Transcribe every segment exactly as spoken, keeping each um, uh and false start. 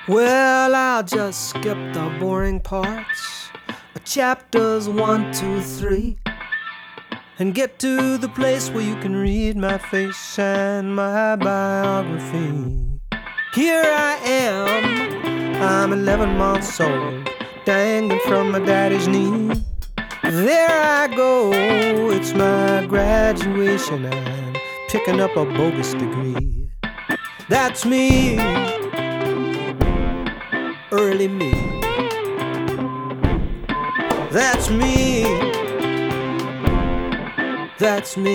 Well, I'll just skip the boring parts, chapters one, two, three, and get to the place where you can read my face and my biography. Here I am, I'm eleven months old, dangling from my daddy's knee. There I go, it's my graduation, I'm picking up a bogus degree. That's me, early me. That's me, that's me.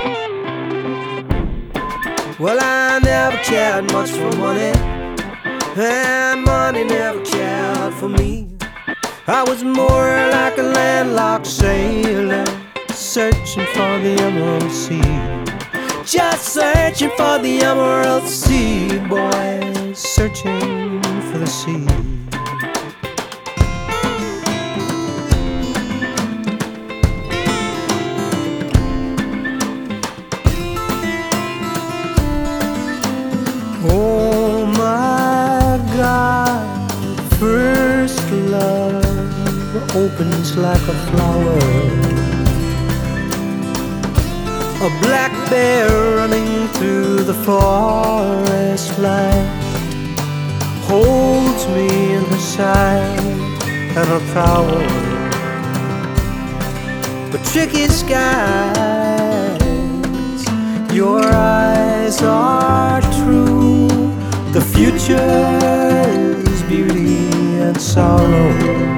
Well, I never cared much for money, and money never cared for me. I was more like a landlocked sailor, searching for the Emerald Sea. Just searching for the Emerald Sea, boy, searching for the sea. Oh my God, first love opens like a flower. A black bear running through the forest light holds me in her side and her power. But tricky skies, your eyes are true. The future is beauty and sorrow.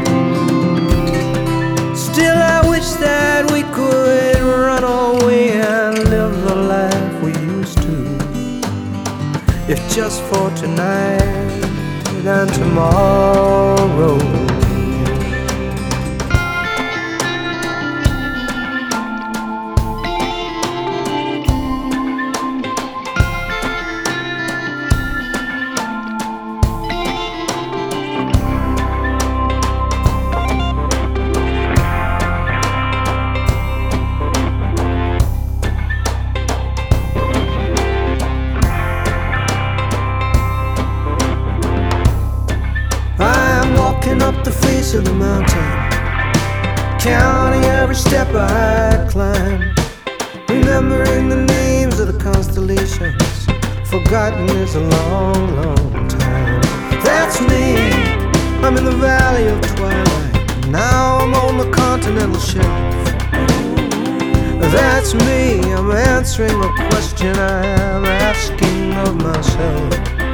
Still I wish that we could run away and live the life we used to, if just for tonight and tomorrow. Up the face of the mountain, counting every step I climb, remembering the names of the constellations. Forgotten is a long, long time. That's me, I'm in the valley of twilight. Now I'm on the continental shelf. That's me, I'm answering a question I'm asking of myself.